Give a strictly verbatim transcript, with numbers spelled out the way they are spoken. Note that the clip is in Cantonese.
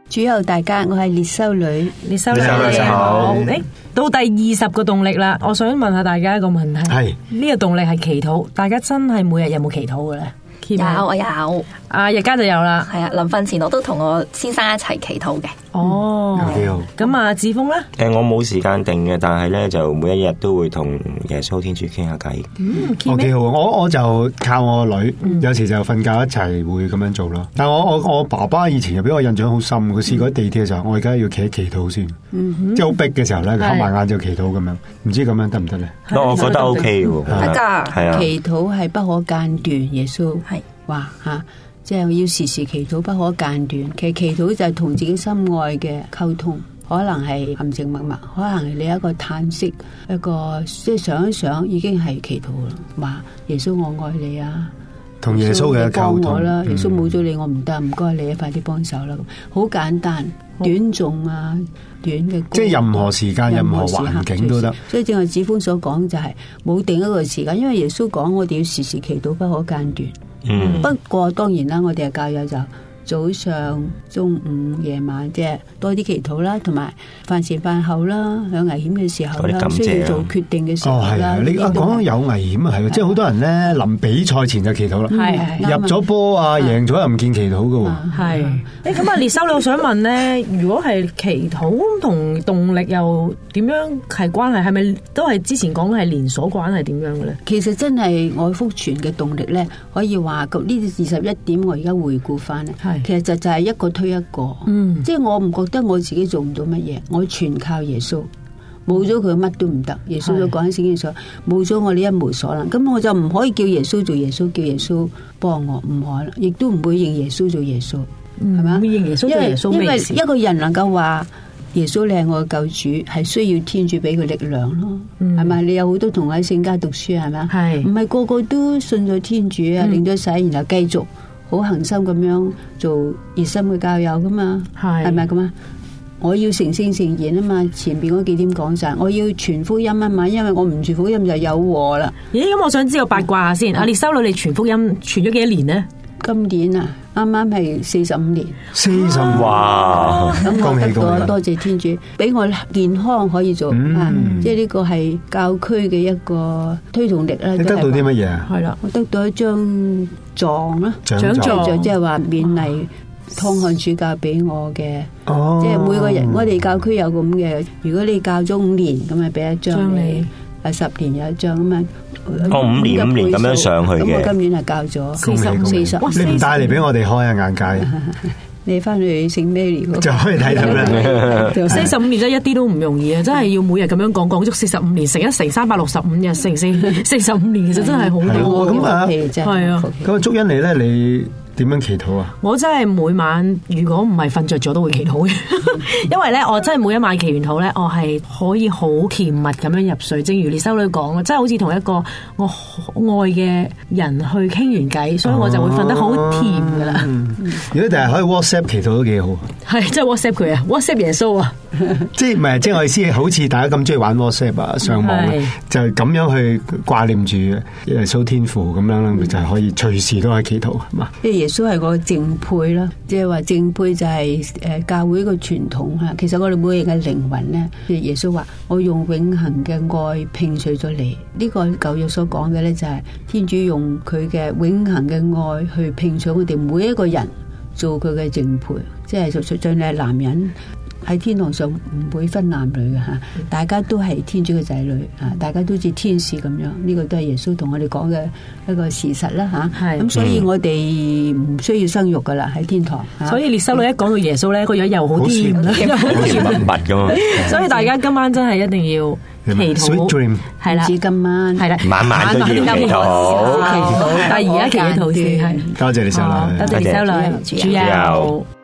主佑大家，我係列修女， 列修女你好。 誒，到第二十個動力啦，我想問下大家一個問題， 係呢個動力係祈禱，大家真係每日有冇祈禱嘅咧？ 有我有， 啊日家就有啦， 係啊，臨瞓前我都同我先生一齊祈禱嘅。 哦， 幾好。 咁啊，志峰咧？ 誒，我冇時間定嘅，但係咧就每一日都會同耶穌天主傾下偈。 嗯， 我幾好，我我就靠我女，嗯、有時就瞓覺一齊會咁樣做咯。但係我我我爸爸以前又俾我印象好深，佢試過喺地鐵嘅時候，我而家要企喺祈禱先，嗯、即係好逼嘅時候咧，佢合埋眼就祈禱咁樣，唔知咁樣得唔得咧？ 我覺得 OK 喎， 得㗎， 係啊， 祈禱係不可間斷，耶穌係話嚇。即係要時時祈禱，不可間斷。其實祈禱就係同自己心愛嘅溝通，可能係含情脈脈，可能係你一個嘆息，一個即係想一想，已經係祈禱啦。話耶穌我愛你啊， 同耶穌嘅溝通啦。 嗯、 耶穌冇咗你我唔得，唔該你快啲幫手啦。好簡單，短誦啊，短嘅歌， 即係任何時間、任何環境都得。 所以正係子峰所講就係、是、冇定一個時間，因為耶穌講我哋要時時祈禱，不可間斷。嗯、不過當然啦，我哋嘅教友就早上、中午、夜晚，即係多啲祈禱啦，同埋飯前飯後啦，有危險嘅時候啦， 啊、 需要做決定嘅時候啦。 哦，係啊，你講講有危險啊，係啊，即係好多人咧臨比賽前就祈禱啦， 係入咗波啊，贏咗又唔見祈禱㗎喎。 係，誒咁啊，列修女，我想問咧，如果係祈禱同動力又點樣係關係？係咪都係之前講係連鎖關係點樣嘅咧？ 其實真係愛福傳嘅動力咧，可以話呢二十一點，我而家回顧翻咧。其實就就係一個推一個，嗯、即係我唔覺得我自己做唔到乜嘢，我全靠耶穌，冇咗佢乜都唔得。耶穌都講喺聖經上，冇咗我呢一無所能，咁我就唔可以叫耶穌做耶穌，叫耶穌幫我，唔可能，亦都唔會認耶穌做耶穌，係嘛、嗯？認耶穌做耶穌，因為因為一個人能夠話耶穌你係我嘅救主，係需要天主俾佢力量咯，係咪、嗯？你有好多同學喺聖家讀書，係咪？係唔係個個都信咗天主啊？領咗洗，然後繼續好恒心咁樣做熱心嘅教友噶嘛，係咪咁啊？我要成聖成賢啊嘛，前邊嗰幾點講晒，我要傳福音啊嘛，因為我唔傳福音就有禍啦。 咦，咁我想知道八卦下先，阿列修女你傳福音傳咗幾多年呢？ 今年啊，啱啱係四十五年， 四十哇！ 咁我得到多謝天主，俾我健康可以做、嗯、啊！即係呢個係教區嘅一個推動力啦。 你得到啲乜嘢啊？ 係啦，我得到一張狀啦， 獎狀即係話勉勵湯漢主教俾我嘅。 哦， 即係每個人，我哋教區有咁嘅。如果你教咗五年，咁咪俾一張你；啊，十年有一張咁啊。 我五年五年咁樣上去嘅。 咁我今年係教咗四十四十。 你唔帶嚟俾我哋開下眼界？ 你翻去聖 Mary 就可以睇到啦。 四十五年真係一啲都唔容易啊！真係要每日咁樣講講足四十五年，乘一乘三百六十五日，乘四四十五年，其實真係好多。 咁啊， 係啊。 咁啊，祝恩妮咧，你點樣祈禱啊？ 我真係每晚如果唔係瞓着咗都會祈禱嘅，因為咧我真係每一晚祈完禱咧，我係可以好甜蜜咁樣入睡。正如列修女講，真係好似同一個我愛嘅人去傾完偈，所以我就會瞓得好甜噶啦。 嗯嗯、如果第日可以 WhatsApp 祈禱都幾好。係， 即係 WhatsApp 佢啊 ，WhatsApp 耶穌啊。 即係唔係？即係我意思，好似大家咁中意玩 WhatsApp 啊，上網就係咁樣去掛念住耶穌天父咁樣咧，就係可以隨時都可以祈禱，係嘛？ 耶穌係個正配啦，即係話正配就係誒教會個傳統吓。其實我哋每人嘅靈魂咧，耶穌話我用永恆嘅愛拼取咗你。呢個舊約所講嘅咧就係天主用佢嘅永恆嘅愛去拼取我哋每一個人做佢嘅正配，即係就算你係男人。喺天堂上唔會分男女嘅吓，大家都係天主嘅仔女啊，大家都似天使咁樣，呢、這個都係耶穌同我哋講嘅一個事實啦吓。係咁，所以我哋唔需要生育噶啦喺天堂。 所以列修女一講到耶穌咧，個樣又好甜啦，又好甜蜜蜜咁。 所以大家今晚真係一定要祈禱，係啦， 唔止今晚， 係啦， 晚晚都要祈禱，祈禱。 但係而家祈禱先係。 多謝列修女， 多謝列修女，主佑。